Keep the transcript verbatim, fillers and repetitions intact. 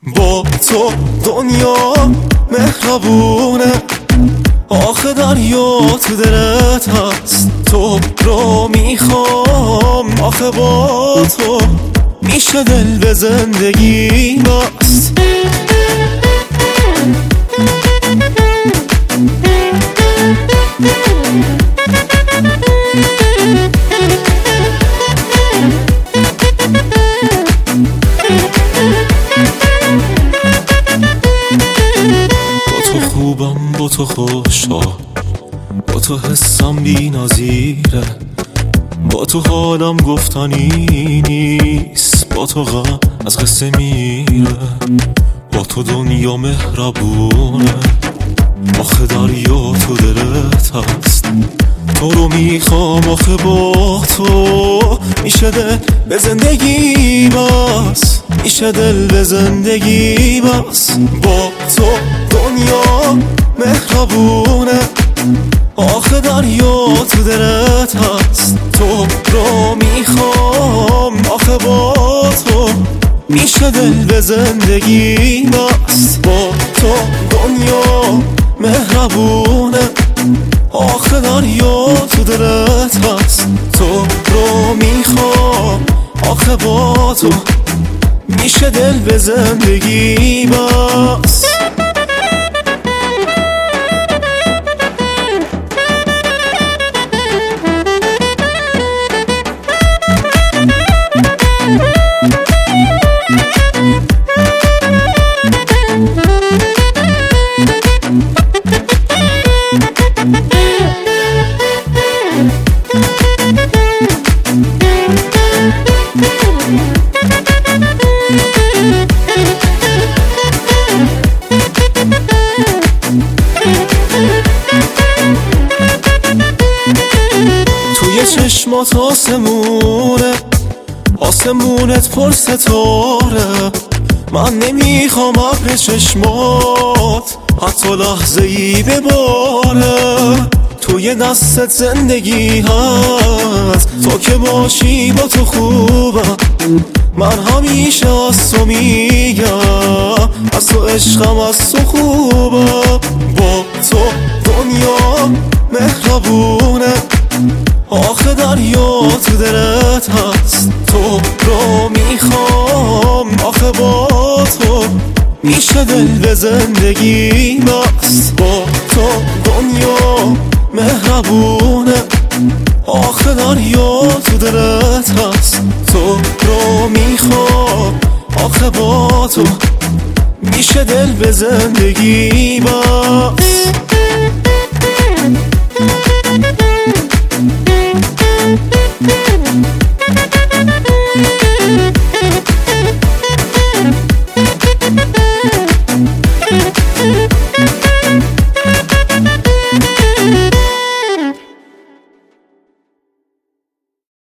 با تو دنیا مهربونه، آخه دریا تو دلت هست. تو رو میخوام، آخه با تو میشه دل به زندگی بست. خوبم با تو خوشا، با تو حسم بی نظیره، با تو حالم گفتنی نیست، با تو غم از قصه میره. با تو دنیا مهربونه، آخه دریا تو دلت هست. تو رو میخوام، آخه با تو میشه دل به زندگی بس، میشه دل به زندگی بس. با تو دنیا مهربونه، آخه دریا تو دلت هست. تو رو میخوام، آخه با تو میشه دل به زندگی بس. با تو دنیا مهربونه، آخه دریا تو دلت هست. تو رو میخوام، آخه با تو میشه دل به زندگی بس. توی چشمات آسمونه، آسمونت پر ستاره. من نمیخوام ابر چشمات حتی لحظه ای بباره. توی دستت زندگی هست، تو که باشی با تو خوبم. من همیشه از تو میگم، از تو عشقم، از تو خوبم. با تو دنیا مهربونه، آخه دریا تو دلت هست. تو رو میخوام، آخه با تو میشه دل به زندگی بس. با تو دنیا مهربونه، آخه دریا تو دلت هست. تو رو میخوام، آخه با تو میشه دل به زندگی بس.